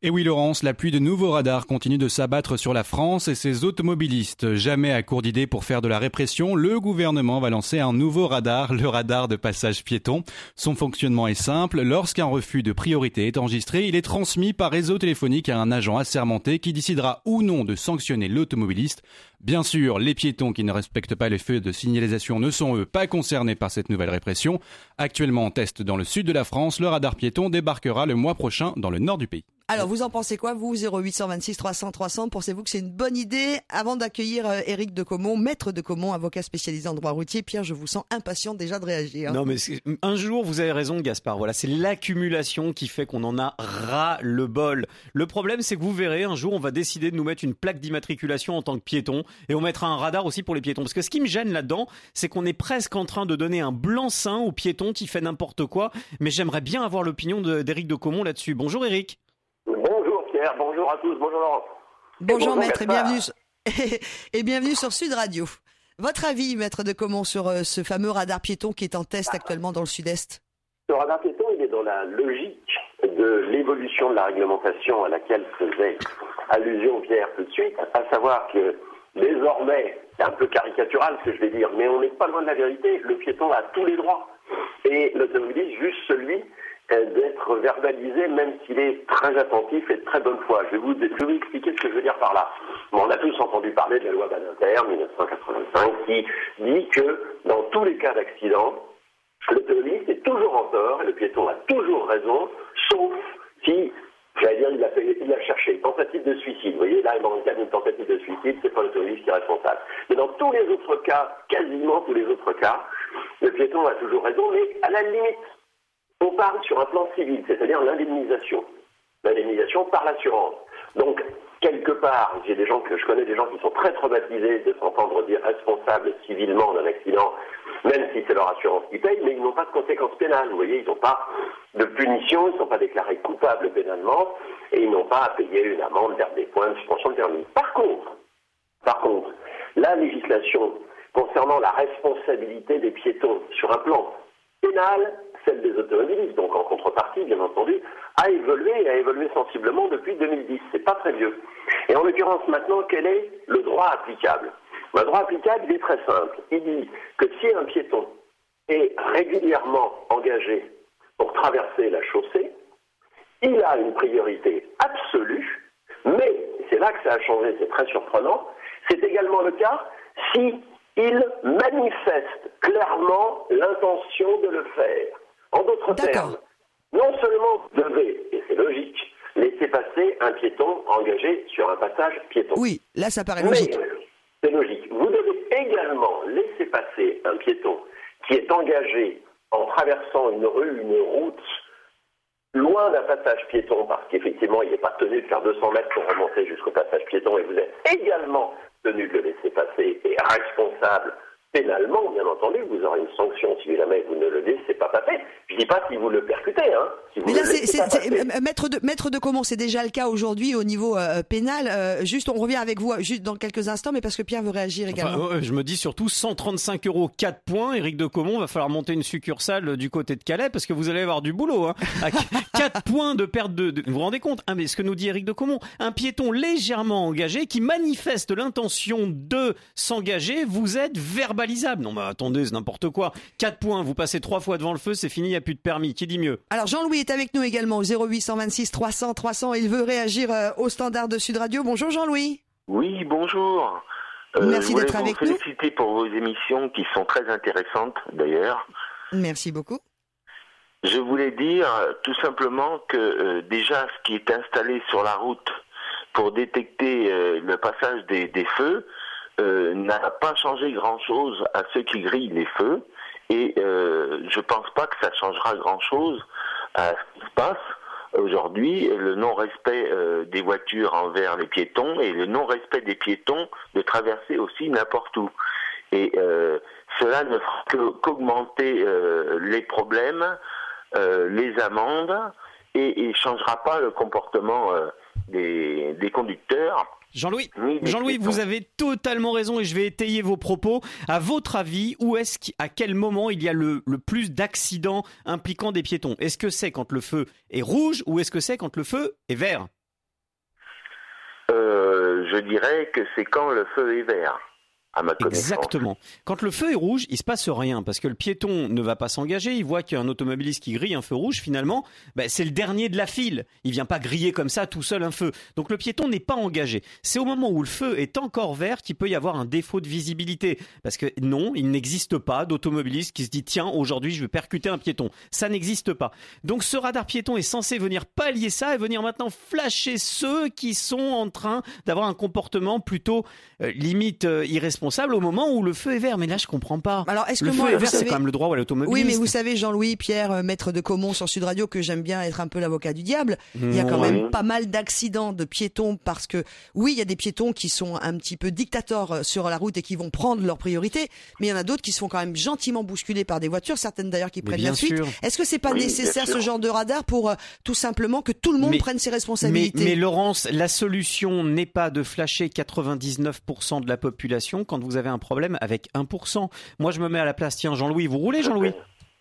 Et oui Laurence, la pluie de nouveaux radars continue de s'abattre sur la France et ses automobilistes. Jamais à court d'idées pour faire de la répression, le gouvernement va lancer un nouveau radar, le radar de passage piéton. Son fonctionnement est simple, lorsqu'un refus de priorité est enregistré, il est transmis par réseau téléphonique à un agent assermenté qui décidera ou non de sanctionner l'automobiliste. Bien sûr, les piétons qui ne respectent pas les feux de signalisation ne sont eux pas concernés par cette nouvelle répression. Actuellement en test dans le sud de la France, le radar piéton débarquera le mois prochain dans le nord du pays. Alors, vous en pensez quoi, vous, 0826 300 300? Pensez-vous que c'est une bonne idée? Avant d'accueillir Éric de Caumont, maître de Caumont, avocat spécialisé en droit routier, Pierre, je vous sens impatient déjà de réagir. Non, mais un jour, vous avez raison, Gaspard. Voilà, c'est l'accumulation qui fait qu'on en a ras le bol. Le problème, c'est que vous verrez, un jour, on va décider de nous mettre une plaque d'immatriculation en tant que piéton et on mettra un radar aussi pour les piétons. Parce que ce qui me gêne là-dedans, c'est qu'on est presque en train de donner un blanc-seing au piéton qui fait n'importe quoi. Mais j'aimerais bien avoir l'opinion d'Éric de Caumont là-dessus. Bonjour, Éric. Bonjour Pierre, bonjour à tous, bonjour Laurent. Bonjour maître et bienvenue sur Sud Radio. Votre avis, maître de Caumont, sur ce fameux radar piéton qui est en test actuellement dans le sud-est? Ce radar piéton, il est dans la logique de l'évolution de la réglementation à laquelle faisait allusion Pierre tout de suite, à savoir que désormais, c'est un peu caricatural ce que je vais dire, mais on n'est pas loin de la vérité, le piéton a tous les droits et l'automobiliste juste celui d'être verbalisé, même s'il est très attentif et de très bonne foi. Je vais vous expliquer ce que je veux dire par là. Bon, on a tous entendu parler de la loi Badinter 1985 qui dit que dans tous les cas d'accident, l'automobiliste est toujours en tort et le piéton a toujours raison, sauf si, j'allais dire, il a cherché. Tentative de suicide. Vous voyez, là, dans le cas d'une tentative de suicide, c'est pas l'automobiliste qui est responsable. Mais dans tous les autres cas, quasiment tous les autres cas, le piéton a toujours raison, mais à la limite, on parle sur un plan civil, c'est-à-dire l'indemnisation. L'indemnisation par l'assurance. Donc, quelque part, je connais des gens qui sont très traumatisés de s'entendre dire responsables civilement d'un accident, même si c'est leur assurance qui paye, mais ils n'ont pas de conséquences pénales. Vous voyez, ils n'ont pas de punition, ils ne sont pas déclarés coupables pénalement, et ils n'ont pas à payer une amende, perdre des points de suspension de permis. Par contre, la législation concernant la responsabilité des piétons sur un plan pénal, celle des automobilistes, donc en contrepartie, bien entendu, a évolué sensiblement depuis 2010. C'est pas très vieux. Et en l'occurrence, maintenant, quel est le droit applicable? Le droit applicable, il est très simple. Il dit que si un piéton est régulièrement engagé pour traverser la chaussée, il a une priorité absolue, mais c'est là que ça a changé, c'est très surprenant, c'est également le cas si il manifeste clairement l'intention de le faire. En d'autres termes, non seulement vous devez, et c'est logique, laisser passer un piéton engagé sur un passage piéton. Oui, là ça paraît logique. C'est logique. Vous devez également laisser passer un piéton qui est engagé en traversant une rue, une route, loin d'un passage piéton, parce qu'effectivement, il n'est pas tenu de faire 200 mètres pour remonter jusqu'au passage piéton, et vous êtes également tenu de le laisser passer et responsable pénalement, bien entendu, vous aurez une sanction si jamais vous ne le laissez pas passer. Je ne dis pas si vous le percutez, hein. Si vous mais là, maître de Caumont, c'est déjà le cas aujourd'hui au niveau pénal. Juste, on revient avec vous juste dans quelques instants, mais parce que Pierre veut réagir également. Enfin, je me dis surtout 135 €, 4 points. Éric de Caumont, va falloir monter une succursale du côté de Calais parce que vous allez avoir du boulot. Hein. 4 points de perte vous vous rendez compte, hein, mais ce que nous dit Éric de Caumont, un piéton légèrement engagé qui manifeste l'intention de s'engager, vous êtes verbalisable. Non, mais attendez, c'est n'importe quoi. 4 points, vous passez 3 fois devant le feu, c'est fini, il n'y a plus de permis. Qui dit mieux? Alors Jean-Louis est avec nous également au 0826 300 300. Il veut réagir au standard de Sud Radio. Bonjour Jean-Louis. Oui, bonjour. Merci d'être avec nous. Je voulais vous féliciter pour vos émissions qui sont très intéressantes d'ailleurs. Merci beaucoup. Je voulais dire tout simplement que déjà ce qui est installé sur la route pour détecter le passage des feux n'a pas changé grand-chose à ceux qui grillent les feux. Et je pense pas que ça changera grand-chose à ce qui se passe aujourd'hui, le non-respect des voitures envers les piétons et le non-respect des piétons de traverser aussi n'importe où. Et cela ne fera qu'augmenter les problèmes, les amendes, et changera pas le comportement des conducteurs. Jean-Louis, vous avez totalement raison et je vais étayer vos propos. À votre avis, à quel moment il y a le plus d'accidents impliquant des piétons? Est-ce que c'est quand le feu est rouge ou est-ce que c'est quand le feu est vert? Je dirais que c'est quand le feu est vert. À ma connaissance. Exactement. Quand le feu est rouge, il se passe rien parce que le piéton ne va pas s'engager. Il voit qu'il y a un automobiliste qui grille un feu rouge. Finalement, c'est le dernier de la file. Il vient pas griller comme ça tout seul un feu. Donc le piéton n'est pas engagé. C'est au moment où le feu est encore vert qu'il peut y avoir un défaut de visibilité. Parce que non, il n'existe pas d'automobiliste qui se dit tiens, aujourd'hui je vais percuter un piéton. Ça n'existe pas. Donc ce radar piéton est censé venir pallier ça et venir maintenant flasher ceux qui sont en train d'avoir un comportement plutôt limite irresponsable au moment où le feu est vert. Mais là, je comprends pas. Alors, est-ce le que feu moi, est vert, c'est quand même le droit à l'automobiliste. Oui, mais vous savez, Jean-Louis, Pierre, maître de Caumont sur Sud Radio, que j'aime bien être un peu l'avocat du diable. Il y a quand même pas mal d'accidents de piétons parce que, oui, il y a des piétons qui sont un petit peu dictateurs sur la route et qui vont prendre leur priorité, mais il y en a d'autres qui se font quand même gentiment bousculer par des voitures, certaines d'ailleurs qui prennent la fuite. Est-ce que c'est pas nécessaire ce genre de radar pour tout simplement que tout le monde prenne ses responsabilités? Mais Laurence, la solution n'est pas de flasher 99% de la population quand vous avez un problème avec 1%. Moi, je me mets à la place. Tiens, Jean-Louis, vous roulez, Jean-Louis?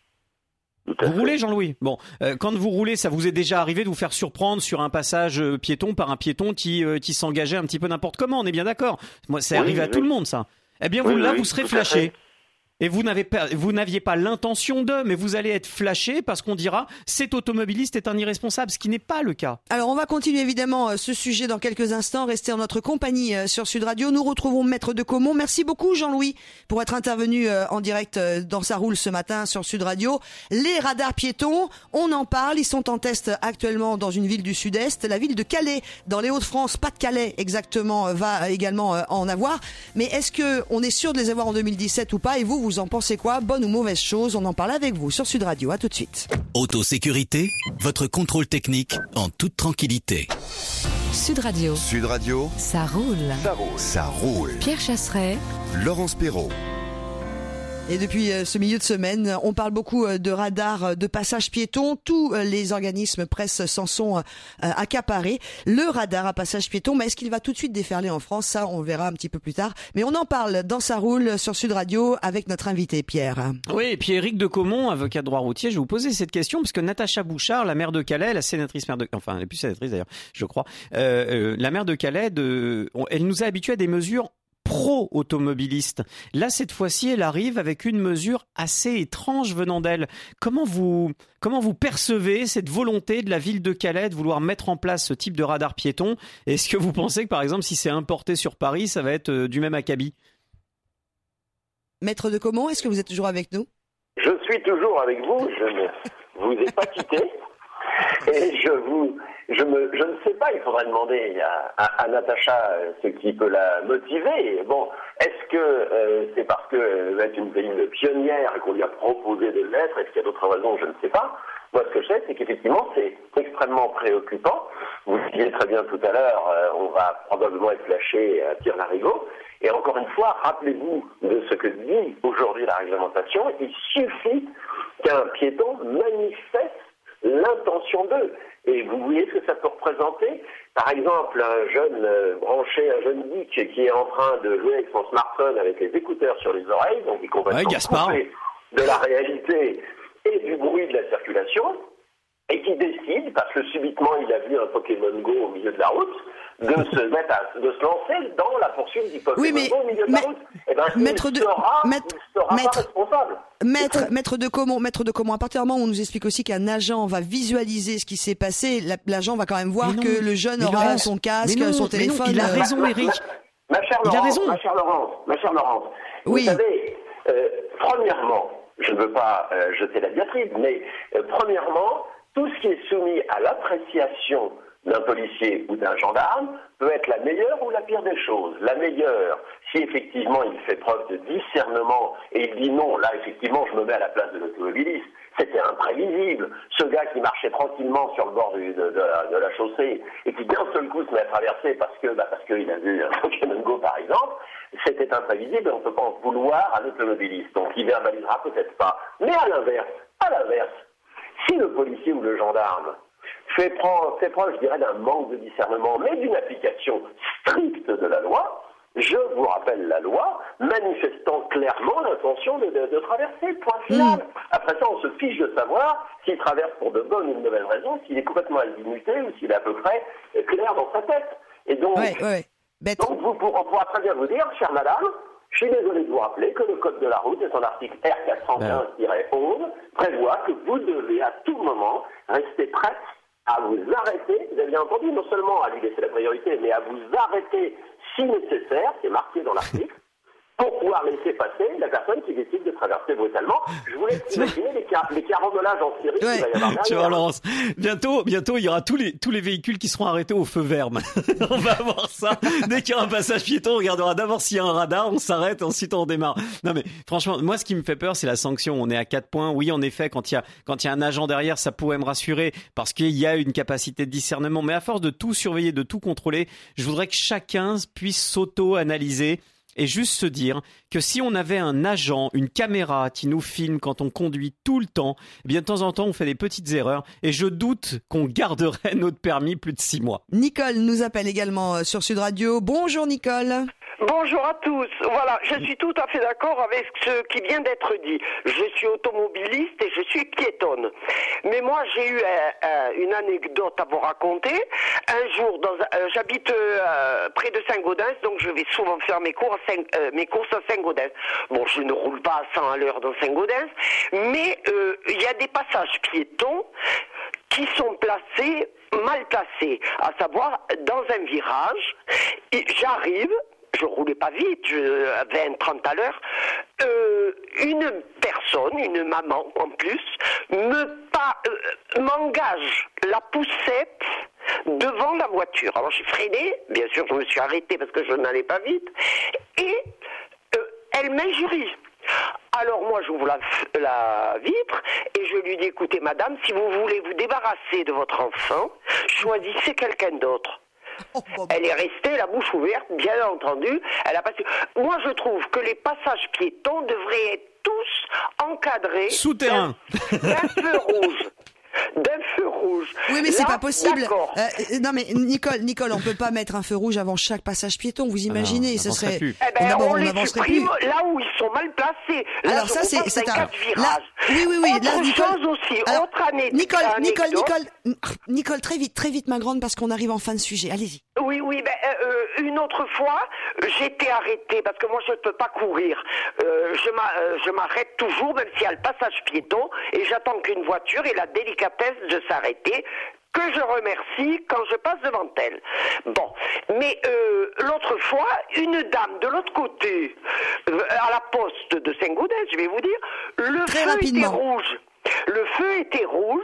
Vous roulez, Jean-Louis? Bon, quand vous roulez, ça vous est déjà arrivé de vous faire surprendre sur un passage piéton par un piéton qui s'engageait un petit peu n'importe comment, on est bien d'accord? Moi, c'est arrivé à tout le monde, ça. Eh bien, vous serez flashé. Et vous n'aviez pas l'intention de, mais vous allez être flashé parce qu'on dira cet automobiliste est un irresponsable, ce qui n'est pas le cas. Alors on va continuer évidemment ce sujet dans quelques instants. Restez en notre compagnie sur Sud Radio. Nous retrouvons Maître de Caumont. Merci beaucoup Jean-Louis pour être intervenu en direct dans Sa Roule ce matin sur Sud Radio. Les radars piétons, on en parle. Ils sont en test actuellement dans une ville du Sud-Est. La ville de Calais, dans les Hauts-de-France, pas de Calais exactement, va également en avoir. Mais est-ce que on est sûr de les avoir en 2017 ou pas? Et vous en pensez quoi? Bonne ou mauvaise chose? On en parle avec vous sur Sud Radio. À tout de suite. Autosécurité, votre contrôle technique en toute tranquillité. Sud Radio. Sud Radio. Ça roule. Ça roule. Ça roule. Pierre Chasseret. Laurence Perrault. Et depuis ce milieu de semaine, on parle beaucoup de radars de passage piéton. Tous les organismes presse s'en sont accaparés. Le radar à passage piéton, mais est-ce qu'il va tout de suite déferler en France? Ça, on verra un petit peu plus tard. Mais on en parle dans Sa Roule sur Sud Radio avec notre invité Pierre. Oui, et puis Éric de Caumont, avocat de droit routier, je vais vous poser cette question parce que Natacha Bouchard, la maire de Calais, la sénatrice enfin, elle n'est plus sénatrice d'ailleurs, je crois, la maire de Calais, elle nous a habitués à des mesures pro-automobiliste. Là, cette fois-ci, elle arrive avec une mesure assez étrange venant d'elle. Comment vous percevez cette volonté de la ville de Calais de vouloir mettre en place ce type de radar piéton? Est-ce que vous pensez que, par exemple, si c'est importé sur Paris, ça va être du même acabit? Maître de Caumont, est-ce que vous êtes toujours avec nous? Je suis toujours avec vous. Je ne vous ai pas quitté. Et je ne sais pas, il faudrait demander à Natacha ce qui peut la motiver. Bon, est-ce que c'est parce qu'elle est une ville pionnière et qu'on lui a proposé de l'être? Est-ce qu'il y a d'autres raisons? Je ne sais pas. Moi, ce que je sais, c'est qu'effectivement, c'est extrêmement préoccupant. Vous le disiez très bien tout à l'heure, on va probablement être flashé à Tir-Larigot. Et encore une fois, rappelez-vous de ce que dit aujourd'hui la réglementation. Il suffit qu'un piéton manifeste l'intention d'eux. Et vous voyez ce que ça peut représenter? Par exemple, un jeune branché, un jeune geek qui est en train de jouer avec son smartphone avec les écouteurs sur les oreilles, donc il est complètement coupé de la réalité et du bruit de la circulation, et qui décide, parce que subitement il a vu un Pokémon Go au milieu de la route, de se lancer dans la poursuite du Pokémon Go au milieu de la route. Eh ben, il sera pas responsable. Maître de Caumont, à partir du moment où on nous explique aussi qu'un agent va visualiser ce qui s'est passé, l'agent va quand même voir que le jeune aura son casque, son téléphone. Il a raison, Éric. Ma chère Laurence, oui. Vous savez, premièrement, je ne veux pas jeter la diatribe, mais premièrement, tout ce qui est soumis à l'appréciation d'un policier ou d'un gendarme peut être la meilleure ou la pire des choses. La meilleure, si effectivement il fait preuve de discernement et il dit non, là effectivement je me mets à la place de l'automobiliste, c'était imprévisible. Ce gars qui marchait tranquillement sur le bord de la chaussée et qui d'un seul coup se met à traverser parce qu'il a vu un Pokémon Go par exemple, c'était imprévisible et on ne peut pas en vouloir à l'automobiliste. Donc il verbalisera peut-être pas. Mais à l'inverse, si le policier ou le gendarme fait preuve, je dirais, d'un manque de discernement, mais d'une application stricte de la loi, je vous rappelle la loi, manifestant clairement l'intention de traverser, point final. Après ça, on se fiche de savoir s'il traverse pour de bonnes ou de mauvaises raisons, s'il est complètement azimuté ou s'il est à peu près clair dans sa tête. Et donc, Bête. donc on pourra très bien vous dire, chère madame, je suis désolé de vous rappeler que le code de la route et son article R415-11 prévoit que vous devez à tout moment rester prête à vous arrêter, vous avez bien entendu, non seulement à lui laisser la priorité, mais à vous arrêter si nécessaire, c'est marqué dans l'article, pour pouvoir laisser passer la personne qui décide de traverser brutalement. Je vous laisse imaginer les carambolages en Syrie qu'il va y avoir derrière. Tu vois, Laurence, bientôt, il y aura tous les véhicules qui seront arrêtés au feu vert. On va avoir ça. Dès qu'il y aura un passage piéton, on regardera d'abord s'il y a un radar, on s'arrête, ensuite on démarre. Non mais franchement, moi ce qui me fait peur, c'est la sanction. On est à 4 points. Oui, en effet, quand il y a un agent derrière, ça pourrait me rassurer parce qu'il y a une capacité de discernement. Mais à force de tout surveiller, de tout contrôler, je voudrais que chacun puisse s'auto-analyser. Et juste se dire que si on avait un agent, une caméra qui nous filme quand on conduit tout le temps, eh bien de temps en temps on fait des petites erreurs et je doute qu'on garderait notre permis plus de 6 mois. Nicole nous appelle également sur Sud Radio. Bonjour Nicole. Bonjour à tous. Voilà, je suis tout à fait d'accord avec ce qui vient d'être dit. Je suis automobiliste et je suis piétonne. Mais moi, j'ai eu une anecdote à vous raconter. Un jour, j'habite près de Saint-Gaudens, donc je vais souvent faire mes courses à Saint-Gaudens. Bon, je ne roule pas à 100 à l'heure dans Saint-Gaudens, mais il y a des passages piétons qui sont mal placés, à savoir dans un virage. Et j'arrive. Je roulais pas vite, 20-30 à l'heure. Une personne, une maman en plus, m'engage la poussette devant la voiture. Alors j'ai freiné, bien sûr je me suis arrêté parce que je n'allais pas vite, et elle m'injurie. Alors moi j'ouvre la vitre et je lui dis, écoutez madame, si vous voulez vous débarrasser de votre enfant, choisissez quelqu'un d'autre. Elle est restée la bouche ouverte, bien entendu. Elle a passé. Moi, je trouve que les passages piétons devraient être tous encadrés souterrain d'un feu rouge. D'un feu rouge. Oui, mais c'est pas possible. Non, mais Nicole, on peut pas mettre un feu rouge avant chaque passage piéton. Vous imaginez, ce serait. On les supprime là où ils sont mal placés. Là, alors ça, c'est un. Là, oui. Autre chose aussi. Alors, autre année. Nicole, très vite, ma grande, parce qu'on arrive en fin de sujet. Allez-y. Oui. Une autre fois, j'étais arrêtée parce que moi je ne peux pas courir. Je m'arrête toujours, même s'il y a le passage piéton, et j'attends qu'une voiture ait la délicatesse de s'arrêter, que je remercie quand je passe devant elle. Bon, mais l'autre fois, une dame de l'autre côté, à la poste de Saint-Gaudens, je vais vous dire, le feu était rouge. Le feu était rouge,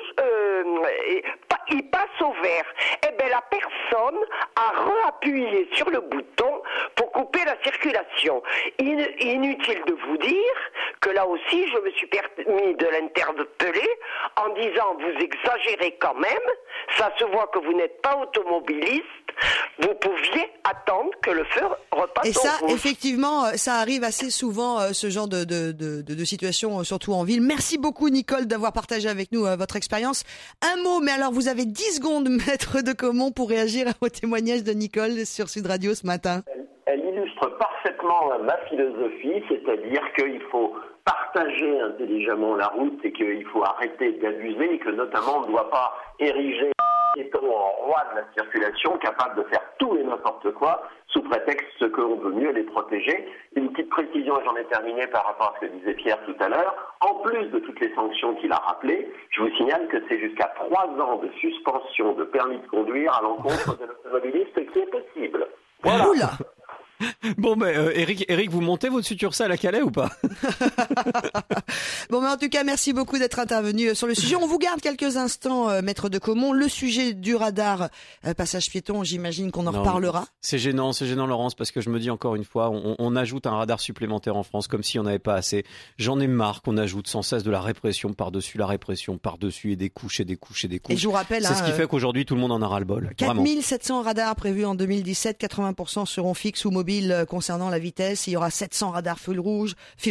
il passe au vert. Eh bien, la personne a réappuyé sur le bouton pour couper la circulation. Inutile de vous dire que là aussi, je me suis permis de l'interpeller en disant, vous exagérez quand même, ça se voit que vous n'êtes pas automobiliste, vous pouviez attendre que le feu repasse au rouge. Et ça, effectivement, ça arrive assez souvent, ce genre de situation, surtout en ville. Merci beaucoup, Nicole, d'avoir partagé avec nous votre expérience. Un mot, mais alors vous avez 10 secondes, maître de Caumont, pour réagir au témoignage de Nicole sur Sud Radio ce matin. Elle illustre parfaitement ma philosophie, c'est-à-dire qu'il faut partager intelligemment la route et qu'il faut arrêter d'abuser et que notamment on ne doit pas ériger étant en roi de la circulation, capable de faire tout et n'importe quoi, sous prétexte qu'on veut mieux les protéger. Une petite précision, et j'en ai terminé par rapport à ce que disait Pierre tout à l'heure. En plus de toutes les sanctions qu'il a rappelées, je vous signale que c'est jusqu'à 3 ans de suspension de permis de conduire à l'encontre de l'automobiliste qui est possible. Voilà. Oula. Bon, mais Eric, vous montez votre succursale à Calais ou pas? Bon, mais en tout cas, merci beaucoup d'être intervenu sur le sujet. On vous garde quelques instants, maître de Caumont. Le sujet du radar passage piéton, j'imagine qu'on en reparlera. C'est gênant, Laurence, parce que je me dis encore une fois, on ajoute un radar supplémentaire en France comme si on n'avait pas assez. J'en ai marre qu'on ajoute sans cesse de la répression par-dessus la répression, par-dessus et des couches et des couches et des couches. Et je vous rappelle, c'est ce qui fait qu'aujourd'hui tout le monde en a ras le bol. 4700 radars prévus en 2017, 80% seront fixes ou mobiles. mobiles concernant la vitesse. Il y aura 700 radars feu rouge,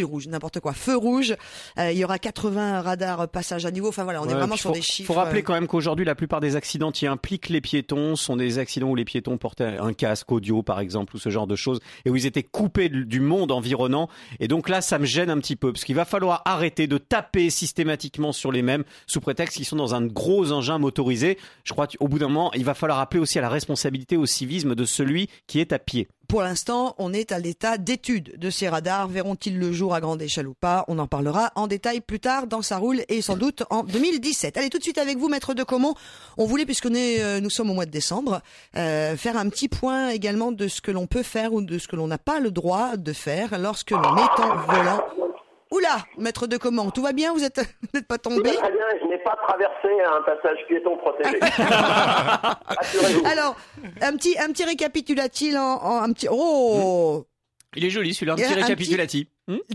il y aura 80 radars passage à niveau. Enfin voilà, on est vraiment sur des chiffres. Faut rappeler quand même qu'aujourd'hui, la plupart des accidents qui impliquent les piétons sont des accidents où les piétons portaient un casque audio, par exemple, ou ce genre de choses, et où ils étaient coupés du monde environnant. Et donc là, ça me gêne un petit peu, parce qu'il va falloir arrêter de taper systématiquement sur les mêmes sous prétexte qu'ils sont dans un gros engin motorisé. Je crois qu'au bout d'un moment, il va falloir appeler aussi à la responsabilité, au civisme de celui qui est à pied. Pour l'instant, on est à l'état d'étude de ces radars. Verront-ils le jour à grande échelle ou pas? On en parlera en détail plus tard dans Ça roule et sans doute en 2017. Allez, tout de suite avec vous, Maître de Caumont. On voulait, puisqu'on est, nous sommes au mois de décembre, faire un petit point également de ce que l'on peut faire ou de ce que l'on n'a pas le droit de faire lorsque l'on est en volant. Oula, Maître de Caumont, tout va bien? Vous n'êtes pas tombé? Très bien, je n'ai pas traversé un passage piéton protégé. Assurez-vous. Alors, un petit récapitulatif un petit. Oh, Il est joli celui-là, un petit récapitulatif.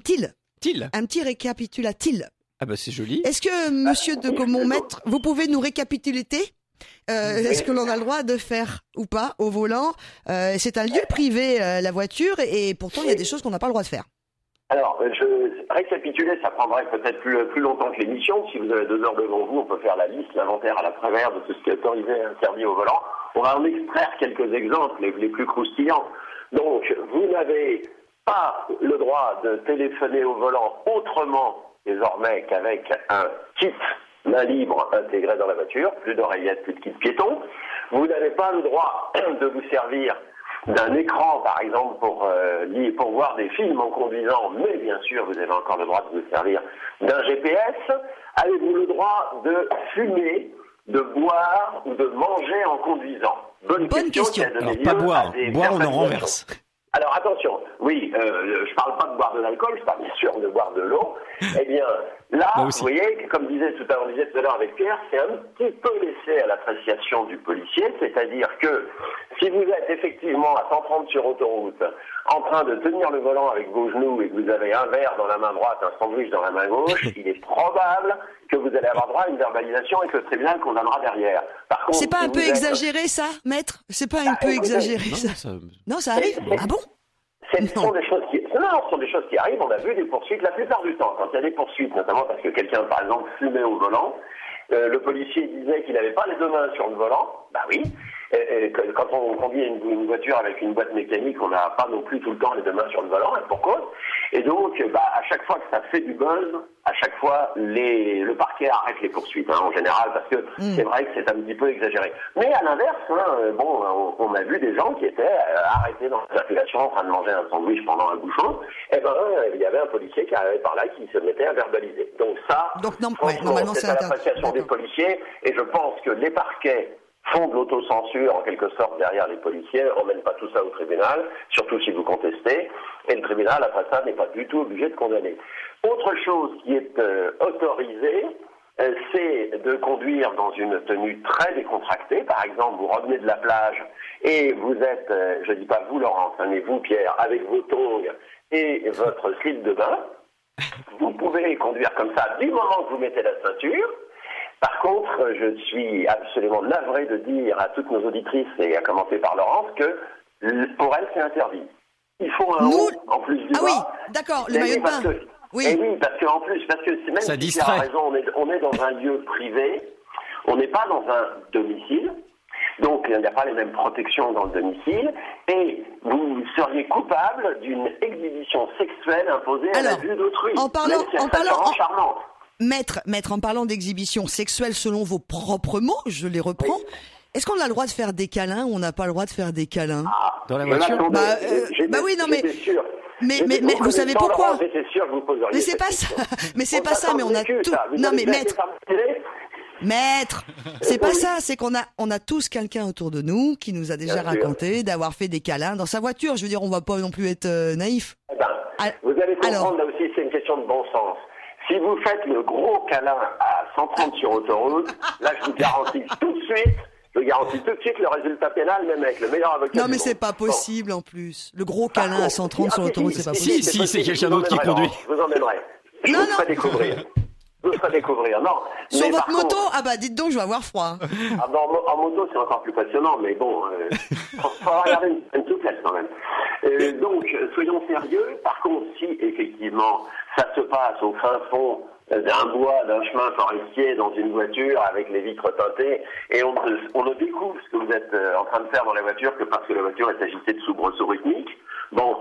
Un petit récapitulatif. Ah bah c'est joli. Est-ce que Monsieur de Caumont, Maître, vous pouvez nous récapituler est-ce que l'on a le droit de faire ou pas au volant? C'est un lieu privé, la voiture, et pourtant il y a des choses qu'on n'a pas le droit de faire. Alors, récapituler, ça prendrait peut-être plus longtemps que l'émission. Si vous avez 2 heures devant vous, on peut faire la liste, l'inventaire à la travers de tout ce qui est autorisé et interdit au volant. On va en extraire quelques exemples, les plus croustillants. Donc, vous n'avez pas le droit de téléphoner au volant autrement, désormais, qu'avec un kit main libre intégré dans la voiture, plus d'oreillettes, plus de kit piéton. Vous n'avez pas le droit de vous servir d'un écran, par exemple, pour voir des films en conduisant, mais bien sûr, vous avez encore le droit de vous servir d'un GPS. Avez-vous le droit de fumer, de boire ou de manger en conduisant? Bonne question. Alors, pas boire. Boire, on en renverse. Alors, attention. Oui, je parle pas de boire de l'alcool, je parle bien sûr de boire de l'eau. Eh bien, là, vous voyez, comme on disait tout à l'heure avec Pierre, c'est un petit peu laissé à l'appréciation du policier, c'est-à-dire que si vous êtes effectivement à 130 sur autoroute, en train de tenir le volant avec vos genoux et que vous avez un verre dans la main droite, un sandwich dans la main gauche, il est probable que vous allez avoir droit à une verbalisation et que le tribunal condamnera derrière. Par contre, c'est pas un peu exagéré ça, Maître? C'est pas un peu exagéré ça? Non, ça arrive? Ah bon? Ce sont des choses qui arrivent. On a vu des poursuites la plupart du temps. Quand il y a des poursuites, notamment parce que quelqu'un, par exemple, fumait au volant, le policier disait qu'il n'avait pas les 2 mains sur le volant. Bah oui. Quand on conduit une voiture avec une boîte mécanique, on n'a pas non plus tout le temps les 2 mains sur le volant, et pour cause. Et donc, à chaque fois que ça fait du buzz, à chaque fois, le parquet arrête les poursuites, en général, parce que c'est vrai que c'est un petit peu exagéré. Mais à l'inverse, on a vu des gens qui étaient arrêtés dans la circulation en train de manger un sandwich pendant un bouchon. Il y avait un policier qui arrivait par là qui se mettait à verbaliser. Donc ça, normalement, c'est à l'appréciation des policiers, et je pense que les parquets font de l'autocensure en quelque sorte derrière les policiers, ne ramènent pas tout ça au tribunal, surtout si vous contestez, et le tribunal après ça n'est pas du tout obligé de condamner. Autre chose qui est autorisée, c'est de conduire dans une tenue très décontractée. Par exemple, vous revenez de la plage et vous êtes, je dis pas vous Laurence, mais vous Pierre, avec vos tongs et votre slip de bain, vous pouvez conduire comme ça du moment que vous mettez la ceinture. Par contre, je suis absolument navré de dire à toutes nos auditrices, et à commencer par Laurence, que pour elles, c'est interdit. Il faut un haut, en plus du bas. Ah oui, d'accord, le maillot de bain. Oui, parce que même ça si distrait. tu as raison, on est dans un lieu privé, on n'est pas dans un domicile, donc il n'y a pas les mêmes protections dans le domicile, et vous seriez coupable d'une exhibition sexuelle imposée à la vue d'autrui. En parlant charmante. Maître, en parlant d'exhibition sexuelle selon vos propres mots, je les reprends. Oui. Est-ce qu'on a le droit de faire des câlins ou on n'a pas le droit de faire des câlins? Dans la voiture? Oui, non mais... Mais vous savez pourquoi? J'étais sûr que vous poseriez. Mais c'est pas ça. Mais c'est pas ça. Mais on a tout. Non mais Maître, c'est pas ça. C'est qu'on a tous quelqu'un autour de nous qui nous a déjà raconté d'avoir fait des câlins dans sa voiture. Je veux dire, on va pas non plus être naïf. Vous allez comprendre là aussi, c'est une question de bon sens. Si vous faites le gros câlin à 130 sur autoroute, là je vous garantis tout de suite. Le résultat pénal, même avec le meilleur avocat. Non, mais c'est pas possible en plus. Le gros câlin à 130 sur l'autoroute, c'est pas possible. Si, c'est quelqu'un d'autre qui conduit. Je vous emmènerai. Je vous ferai découvrir. Non. Sur votre moto, dites donc, je vais avoir froid. En moto, c'est encore plus passionnant, mais bon, faut regarder une souplesse quand même. Donc, soyons sérieux. Par contre, si effectivement ça se passe au fin fond d'un bois, d'un chemin forestier, dans une voiture avec les vitres teintées, et on ne découvre ce que vous êtes en train de faire dans la voiture que parce que la voiture est agitée de soubresauts rythmiques, bon,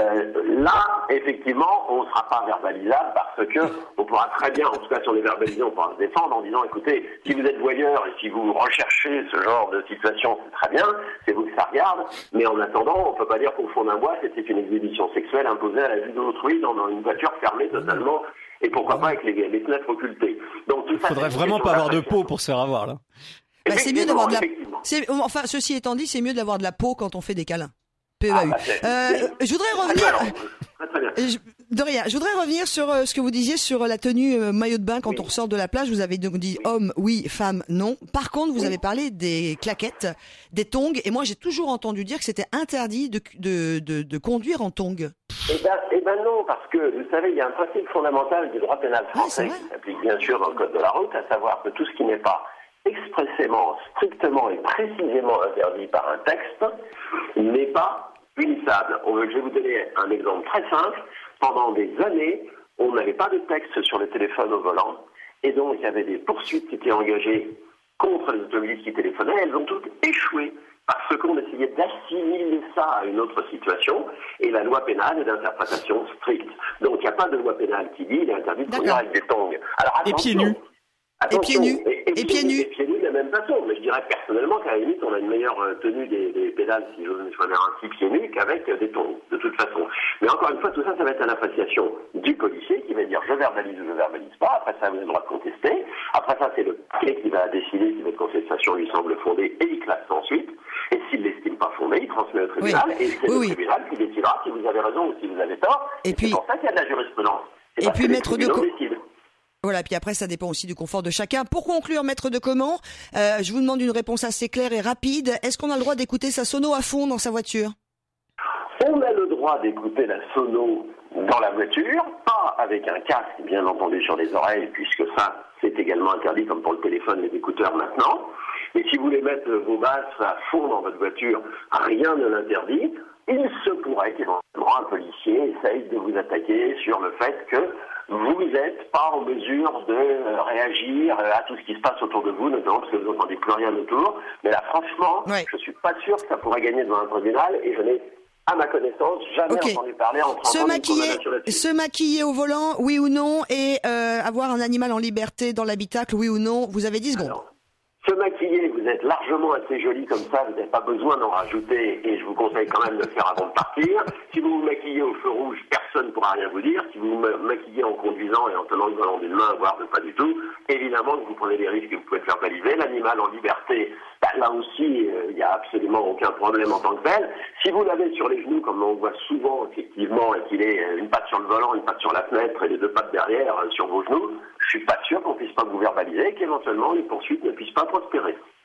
là, effectivement, on ne sera pas verbalisable parce que on pourra très bien, en tout cas si on est verbalisé, on pourra se défendre en disant, écoutez, si vous êtes voyeur et si vous recherchez ce genre de situation, c'est très bien, c'est vous que ça regarde, mais en attendant, on ne peut pas dire qu'au fond d'un bois, c'était une exhibition sexuelle imposée à la vue d'autrui dans une voiture fermée totalement, et pourquoi pas avec les fenêtres occultées. Donc tout ça, faudrait vraiment pas avoir de peau pour se faire avoir, là. Bah, c'est mieux d'avoir de la... Enfin, ceci étant dit, c'est mieux d'avoir de la peau quand on fait des câlins. PEAU. Je voudrais revenir... Très bien. De rien. Je voudrais revenir sur ce que vous disiez sur la tenue maillot de bain quand on ressort de la plage. Vous avez donc dit homme, oui, femme, non. Par contre, vous avez parlé des claquettes, des tongs. Et moi, j'ai toujours entendu dire que c'était interdit de conduire en tongs. Eh ben non, parce que, vous savez, il y a un principe fondamental du droit pénal français qui s'applique bien sûr dans le code de la route, à savoir que tout ce qui n'est pas expressément, strictement et précisément interdit par un texte n'est pas punissable. Je vais vous donner un exemple très simple. Pendant des années, on n'avait pas de texte sur le téléphone au volant, et donc il y avait des poursuites qui étaient engagées contre les automobilistes qui téléphonaient. Elles ont toutes échoué parce qu'on essayait d'assimiler ça à une autre situation, et la loi pénale est d'interprétation stricte. Donc il n'y a pas de loi pénale qui dit il est interdit de conduire avec des tongs. Alors, et pieds nus. Et pieds nus. Et pieds nus. Et pieds nus de la même façon. Mais je dirais personnellement qu'à la limite, on a une meilleure tenue des pédales, si j'ose m'exprimer ainsi, pieds nus, qu'avec des tongs, de toute façon. Mais encore une fois, tout ça, ça va être à l'appréciation du policier qui va dire je verbalise ou je verbalise pas. Après ça, vous avez le droit de contester. Après ça, c'est le parquet qui va décider si votre contestation lui semble fondée et il classe ensuite. Et s'il l'estime pas fondée, il transmet au tribunal. Et c'est le tribunal qui décidera si vous avez raison ou si vous avez tort. Et puis, c'est pour ça qu'il y a de la jurisprudence. Et puis, maître de voilà, puis après, ça dépend aussi du confort de chacun. Pour conclure, maître de comment, je vous demande une réponse assez claire et rapide. Est-ce qu'on a le droit d'écouter sa sono à fond dans sa voiture? On a le droit d'écouter la sono dans la voiture, pas avec un casque, bien entendu, sur les oreilles, puisque ça, c'est également interdit, comme pour le téléphone, les écouteurs maintenant. Et si vous voulez mettre vos basses à fond dans votre voiture, rien ne l'interdit. Il se pourrait qu'éventuellement un policier essaye de vous attaquer sur le fait que vous n'êtes pas en mesure de réagir à tout ce qui se passe autour de vous, notamment parce que vous n'entendez plus rien autour. Mais là, franchement, je ne suis pas sûr que ça pourrait gagner devant un tribunal, et je n'ai, à ma connaissance, jamais entendu parler en 30 ans d'une condamnation là-dessus. Se maquiller au volant, oui ou non, et avoir un animal en liberté dans l'habitacle, oui ou non. Vous avez 10 secondes. Alors, se maquiller, vous êtes largement assez joli comme ça, vous n'avez pas besoin d'en rajouter, et je vous conseille quand même de le faire avant de partir. Si vous vous maquillez au feu rouge, personne ne pourra rien vous dire. Si vous vous maquillez en conduisant et en tenant le volant d'une main, voire de pas du tout, évidemment que vous prenez des risques et vous pouvez faire baliser. L'animal en liberté, là aussi, il n'y a absolument aucun problème en tant que tel. Si vous l'avez sur les genoux, comme on voit souvent, effectivement, et qu'il est une patte sur le volant, une patte sur la fenêtre et les deux pattes derrière sur vos genoux, je suis pas sûr qu'on puisse pas vous verbaliser et qu'éventuellement les poursuites ne puissent pas prospérer.